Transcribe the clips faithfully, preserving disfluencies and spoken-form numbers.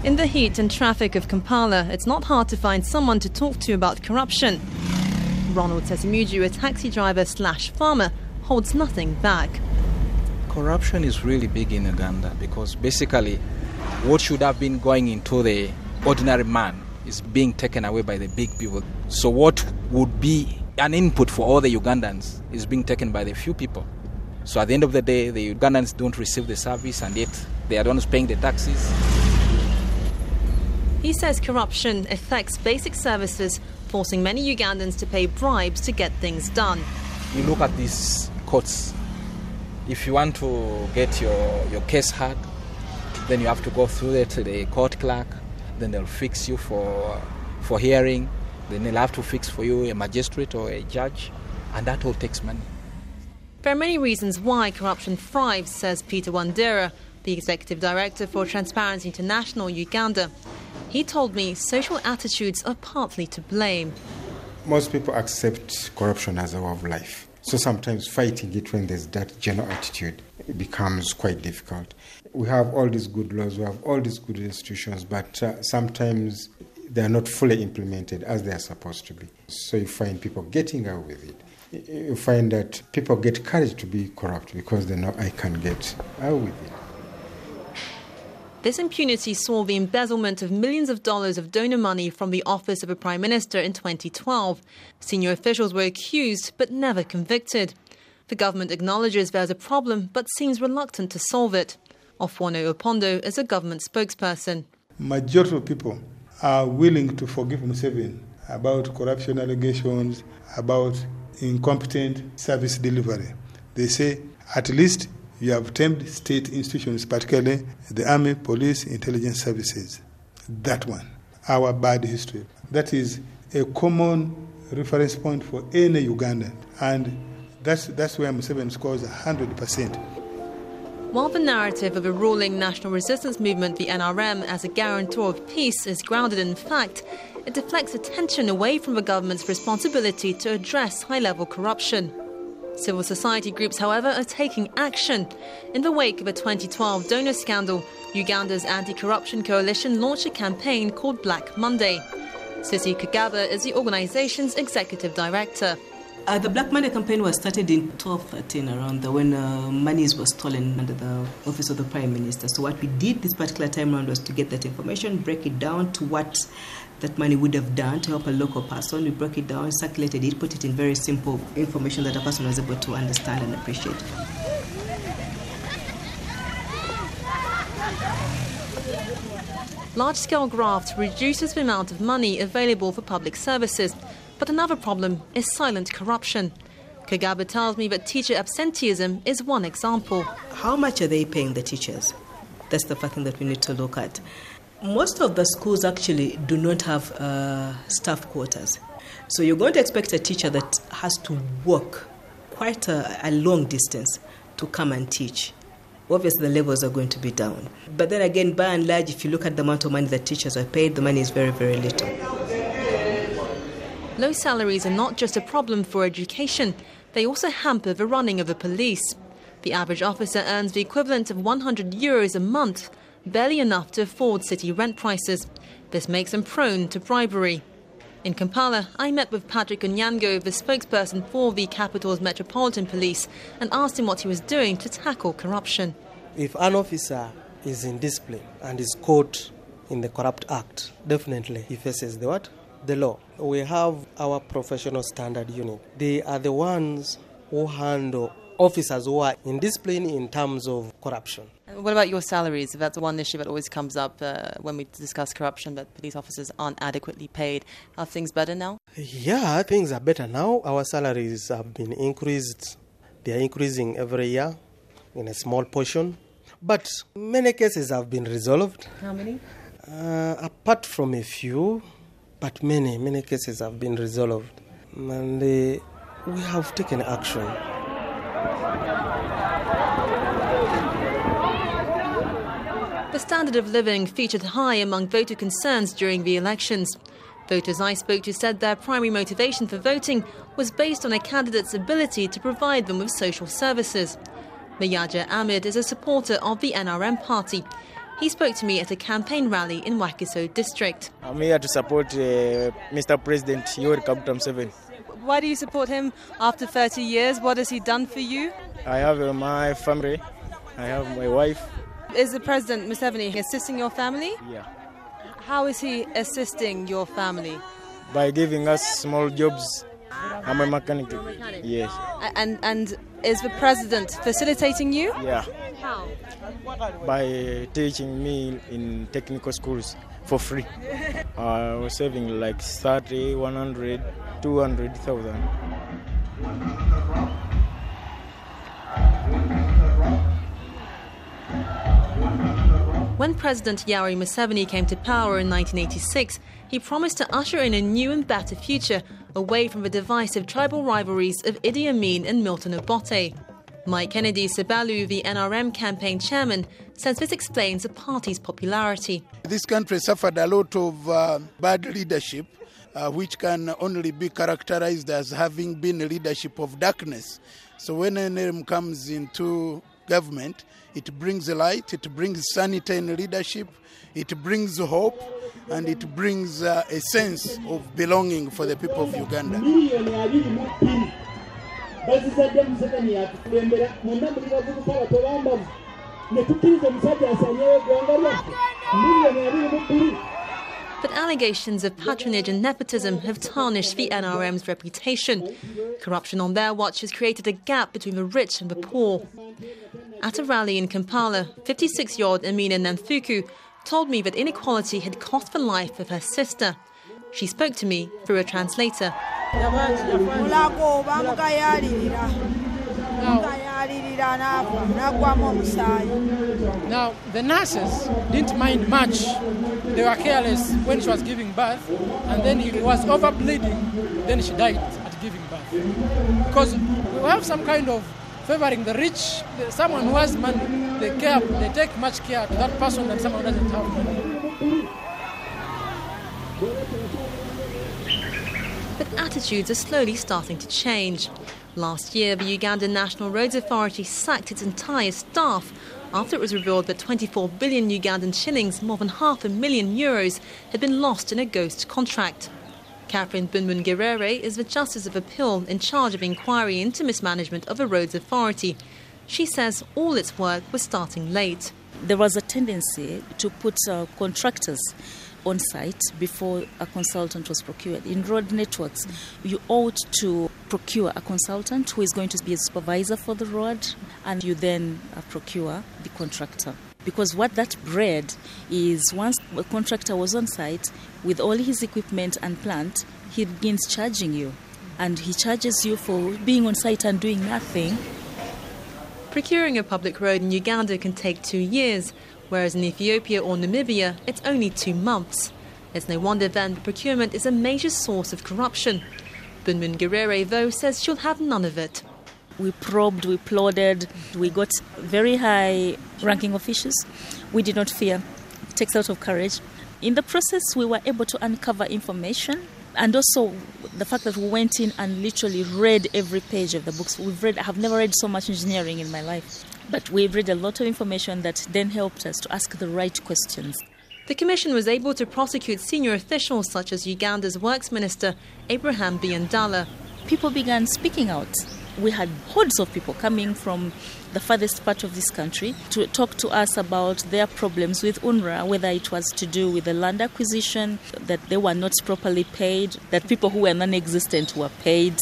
In the heat and traffic of Kampala, it's not hard to find someone to talk to about corruption. Ronald Tesimuju, a taxi driver slash farmer, holds nothing back. Corruption is really big in Uganda because basically what should have been going into the ordinary man is being taken away by the big people. So what would be an input for all the Ugandans is being taken by the few people. So at the end of the day, the Ugandans don't receive the service and yet they are the ones paying the taxes. He says corruption affects basic services, forcing many Ugandans to pay bribes to get things done. You look at these courts. If you want to get your, your case heard, then you have to go through it to the court clerk. Then they'll fix you for, for hearing. Then they'll have to fix for you a magistrate or a judge. And that all takes money. There are many reasons why corruption thrives, says Peter Wandera, the Executive Director for Transparency International Uganda. He told me social attitudes are partly to blame. Most people accept corruption as a way of life. So sometimes fighting it when there's that general attitude, it becomes quite difficult. We have all these good laws, we have all these good institutions, but uh, sometimes they are not fully implemented as they are supposed to be. So you find people getting away with it. You find that people get courage to be corrupt because they know I can get away with it. This impunity saw the embezzlement of millions of dollars of donor money from the office of a prime minister in twenty twelve. Senior officials were accused but never convicted. The government acknowledges there's a problem but seems reluctant to solve it. Ofuono Opondo is a government spokesperson. Majority of people are willing to forgive Museveni about corruption allegations, about incompetent service delivery. They say, at least you have tamed state institutions, particularly the army, police, intelligence services. That one, our bad history. That is a common reference point for any Ugandan. And that's, that's where Museveni scores one hundred percent. While the narrative of a ruling national resistance movement, the N R M, as a guarantor of peace is grounded in fact, it deflects attention away from the government's responsibility to address high-level corruption. Civil society groups, however, are taking action. In the wake of a twenty twelve donor scandal, Uganda's anti-corruption coalition launched a campaign called Black Monday. Sissy Kagaba is the organization's executive director. Uh, the Black Monday campaign was started in twelve thirteen, around the, when uh, monies were stolen under the office of the Prime Minister. So what we did this particular time around was to get that information, break it down to what that money would have done to help a local person. We broke it down, circulated it, put it in very simple information that a person was able to understand and appreciate. Large-scale graft reduces the amount of money available for public services. But another problem is silent corruption. Kagaba tells me that teacher absenteeism is one example. How much are they paying the teachers? That's the first thing that we need to look at. Most of the schools actually do not have uh, staff quarters. So you're going to expect a teacher that has to walk quite a, a long distance to come and teach. Obviously, the levels are going to be down. But then again, by and large, if you look at the amount of money that teachers are paid, the money is very, very little. Low salaries are not just a problem for education, they also hamper the running of the police. The average officer earns the equivalent of one hundred euros a month, barely enough to afford city rent prices. This makes them prone to bribery. In Kampala, I met with Patrick Onyango, the spokesperson for the capital's Metropolitan Police, and asked him what he was doing to tackle corruption. If an officer is in discipline and is caught in the Corrupt Act, definitely he faces the what? The law. We have our professional standard unit. They are the ones who handle officers who are in discipline in terms of corruption. What about your salaries? That's one issue that always comes up uh, when we discuss corruption, that police officers aren't adequately paid. Are things better now? Yeah, things are better now. Our salaries have been increased. They are increasing every year in a small portion. But many cases have been resolved. How many? Uh, apart from a few, but many, many cases have been resolved. And uh, we have taken action. The standard of living featured high among voter concerns during the elections. Voters I spoke to said their primary motivation for voting was based on a candidate's ability to provide them with social services. Mayaja Ahmed is a supporter of the N R M party. He spoke to me at a campaign rally in Wakiso district. I'm here to support uh, Mister President Yoweri Kaguta Museveni. Why do you support him after thirty years? What has he done for you? I have uh, my family. I have my wife. Is the President Museveni assisting your family? Yeah. How is he assisting your family? By giving us small jobs. I'm a mechanic. You're a mechanic? Yes. And, and is the President facilitating you? Yeah. How? By teaching me in technical schools for free. I was saving like thirty, one hundred, two hundred thousand. When President Yoweri Museveni came to power in nineteen eighty-six, he promised to usher in a new and better future, away from the divisive tribal rivalries of Idi Amin and Milton Obote. Mike Kennedy Sebalu, the N R M campaign chairman, says this explains the party's popularity. This country suffered a lot of uh, bad leadership, uh, which can only be characterized as having been a leadership of darkness. So when N R M comes into government, it brings light, it brings sanity in leadership, it brings hope, and it brings uh, a sense of belonging for the people of Uganda. But allegations of patronage and nepotism have tarnished the N R M's reputation. Corruption on their watch has created a gap between the rich and the poor. At a rally in Kampala, fifty-six-year-old Amina Namfuku told me that inequality had cost the life of her sister. She spoke to me through a translator. Now, the nurses didn't mind much. They were careless when she was giving birth, and then it was over bleeding, then she died at giving birth. Because we have some kind of favoring the rich, someone who has money, they care, they take much care to that person than someone who doesn't have money. But attitudes are slowly starting to change. Last year, the Ugandan National Roads Authority sacked its entire staff after it was revealed that twenty-four billion Ugandan shillings, more than half a million euros, had been lost in a ghost contract. Catherine Bunmun-Gerere is the Justice of Appeal in charge of inquiry into mismanagement of the Roads Authority. She says all its work was starting late. There was a tendency to put uh, contractors on site before a consultant was procured. In road networks, you ought to procure a consultant who is going to be a supervisor for the road, and you then uh, procure the contractor. Because what that bred is, once a contractor was on site with all his equipment and plant, he begins charging you. And he charges you for being on site and doing nothing. Procuring a public road in Uganda can take two years, whereas in Ethiopia or Namibia, it's only two months. It's no wonder then the procurement is a major source of corruption. Bunmun-Gerere, though, says she'll have none of it. We probed, we plodded, we got very high-ranking officials. We did not fear. It takes a lot of courage. In the process, we were able to uncover information, and also the fact that we went in and literally read every page of the books. We've read. I have never read so much engineering in my life. But we've read a lot of information that then helped us to ask the right questions. The Commission was able to prosecute senior officials such as Uganda's Works Minister, Abraham Biandala. People began speaking out. We had hordes of people coming from the farthest part of this country to talk to us about their problems with UNRWA, whether it was to do with the land acquisition, that they were not properly paid, that people who were non-existent were paid.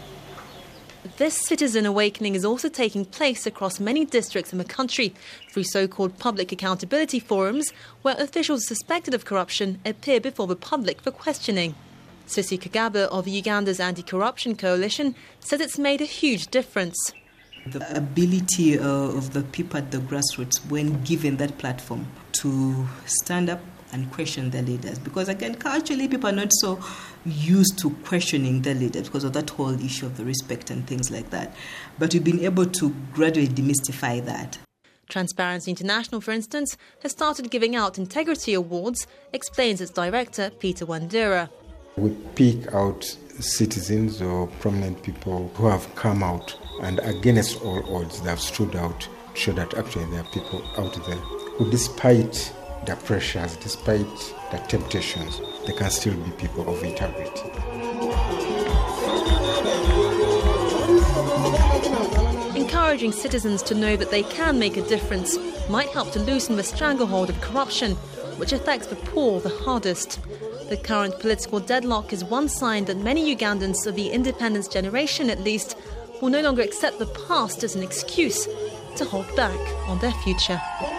This citizen awakening is also taking place across many districts in the country through so-called public accountability forums where officials suspected of corruption appear before the public for questioning. Sissy Kagaba of Uganda's Anti-Corruption Coalition says it's made a huge difference. The ability uh, of the people at the grassroots, when given that platform, to stand up and question their leaders. Because again, culturally, people are not so used to questioning their leaders because of that whole issue of the respect and things like that. But we've been able to gradually demystify that. Transparency International, for instance, has started giving out integrity awards, explains its director, Peter Wandera. We pick out citizens or prominent people who have come out and against all odds, they have stood out to show that actually there are people out there who, despite the pressures, despite the temptations, they can still be people of integrity. Encouraging citizens to know that they can make a difference might help to loosen the stranglehold of corruption, which affects the poor the hardest. The current political deadlock is one sign that many Ugandans of the independence generation, at least, will no longer accept the past as an excuse to hold back on their future.